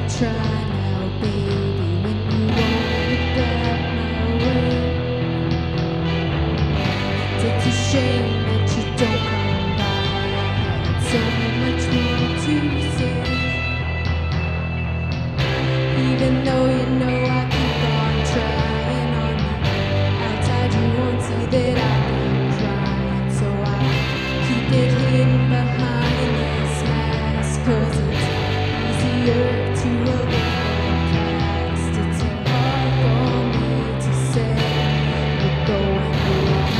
try now, baby, when you won't look at my way. It's a shame that you don't come by. I had so much more to say. Even though you know I keep on trying on the outside, you won't see that I've been crying. So I keep it hidden behind this mask, 'cause it's easier to avoid past. It's so hard for me to say we're going wrong.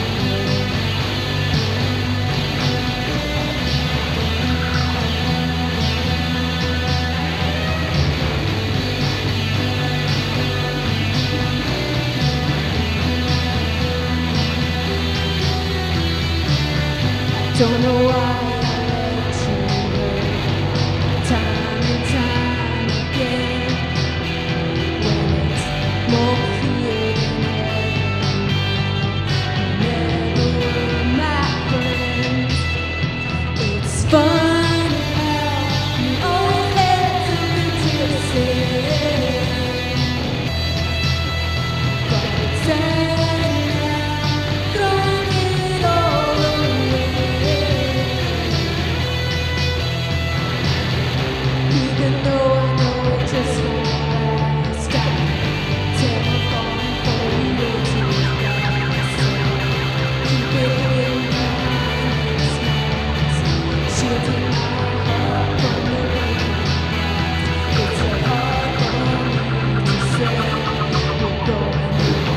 Don't know why I let you hurt time and time again, when it's more clear than ever. You never were my friend. It's fun how you always had something to say, but it's sad now, throwing it all away. Even though I know it just won't last, I'm terrified for you too fast. Keep it in behind this mask, shielding my heart from the breaking glass. It's so hard for me to say we're going wrong.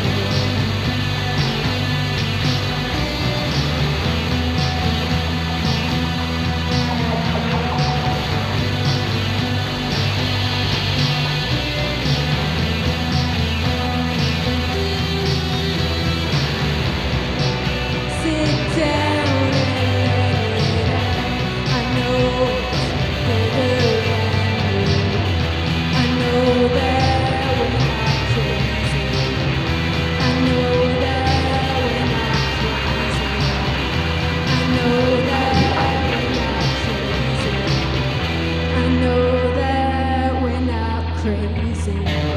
Sit down and let it out. I know it's bigger than you. I know that we're not crazy. I know that we're not crazy. I know that we're not crazy. I know that we're not crazy.